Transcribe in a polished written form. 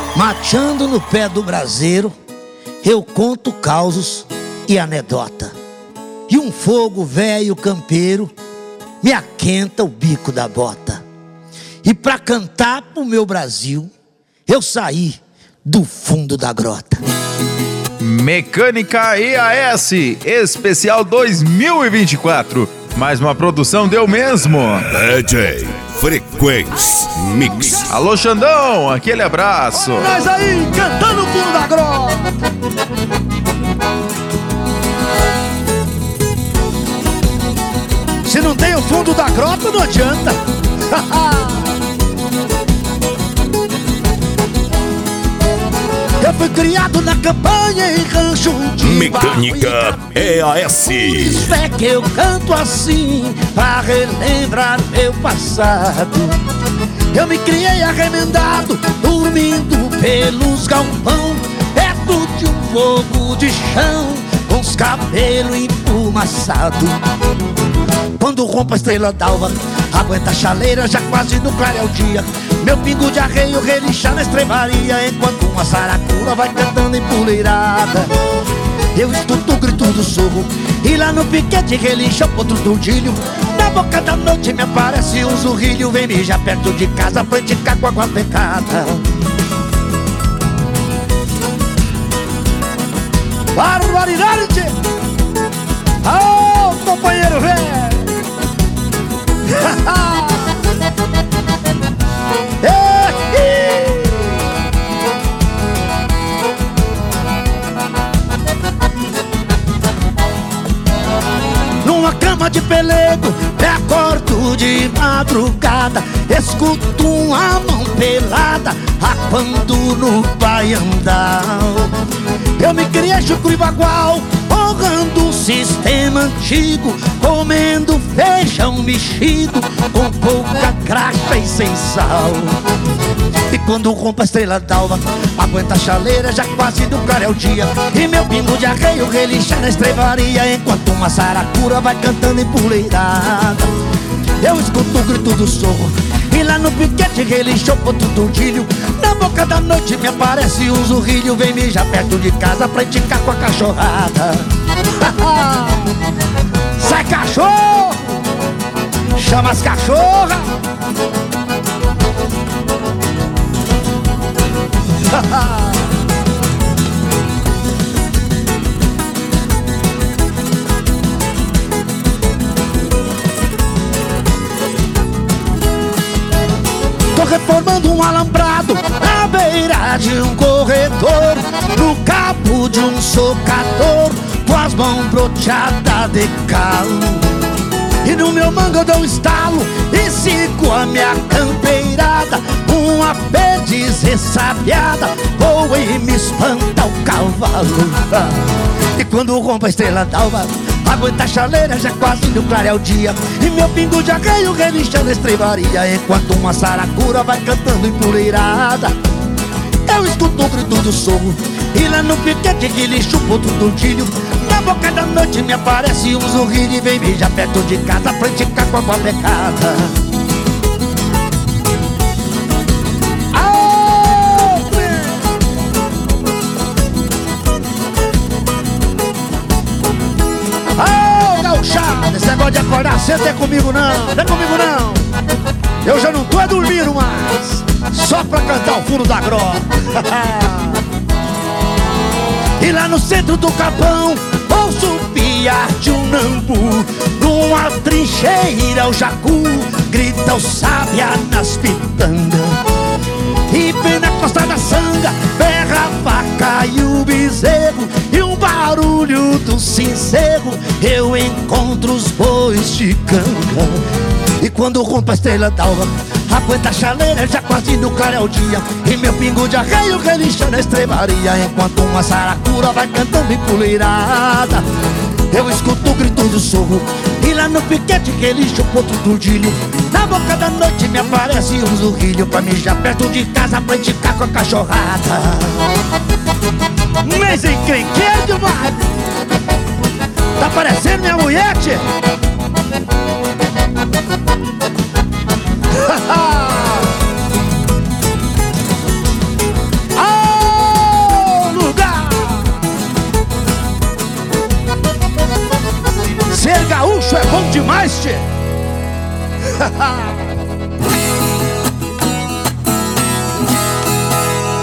Mateando no pé do braseiro, eu conto causos e anedota. E um fogo velho campeiro me aquenta o bico da bota. E pra cantar pro meu Brasil, eu saí do fundo da grota. Mecânica EAS, especial 2024. Mais uma produção deu mesmo. DJ Frequência Mix. Alô, Xandão, aquele abraço. Olha nós aí, cantando o fundo da grota. Se não tem o fundo da grota, não adianta. Eu fui criado na campanha em rancho de Mecânica EAS. Isso é que eu canto assim, pra relembrar meu passado. Eu me criei arremendado, dormindo pelos galpão, perto de um fogo de chão, com os cabelos emfumaçados. Quando rompe a estrela d'alva, aguenta a chaleira, já quase no clarear o dia. Meu pingo de arreio relincha na estrebaria, enquanto uma saracura vai cantando empoleirada. Eu escuto o grito do sorro, e lá no piquete relincha o potro do tordilho. Na boca da noite me aparece um zurrilho, vem mijar perto de casa, praticar com água pecada. Barbaridade! Ô, companheiro velho! Numa cama de pelego, me acordo de madrugada, escuto uma mão pelada rapando no baiandal. Eu me criei chucro e bagual, honrando o sistema antigo, comendo feijão mexido, com pouca graxa e sem sal. E quando rompe a estrela d'alva, aguenta a chaleira, já quase no clarear o dia. E meu pingo de arreio relincha na estrebaria, enquanto uma saracura vai cantando empoleirada. Eu escuto o grito do sorro, e lá no piquete relincha o potro do tordilho. Na boca da noite me aparece um zurrilho, vem mijar perto de casa pra enticar com a cachorrada. Sai cachorro! Chama as cachorras! Tô reformando um alambrado na beira de um corredor, no cabo de um socador, com as mãos broteadas de calo. E no meu mango eu dou um estalo e sigo a minha campeirada, uma perdiz ressabiada voa e me espanta o cavalo. E quando rompe a estrela d'alva, aguenta a chaleira, já quase no clarear o dia. E meu pingo de arreio relincha na estrebaria, enquanto uma saracura vai cantando empoleirada. Eu escuto o grito do sorro, e lá no piquete relincha o potro do tordilho. Na boca da noite me aparece um zurrilho, e vem mijar perto de casa pra enticar com água pecada. Esse negócio de acordar cedo não é comigo não, não é comigo não. Eu já não tô dormindo mais, só pra cantar o fundo da grota. E lá no centro do capão, ouço o piar de um nambu. Numa trincheira o jacu grita o sábia nas pitangas. E bem na costa da sanga berra a vaca e o bezerro, e um barulho do sincero eu encontro os bois de canga. E quando rompe a estrela d'alva, aguenta a chaleira, já quase no clarear o dia. E meu pingo de arreio relincha na estrebaria, enquanto uma saracura vai cantando empoleirada. Eu escuto o grito do sorro, e lá no piquete relincha o potro do tordilho. Na boca da noite me aparece um zurrilho, pra mijar perto de casa pra enticar com a cachorrada. Mas encrenqueiro demais! Tá parecendo minha mulher, tchê? gaúcho é bom demais, tchê.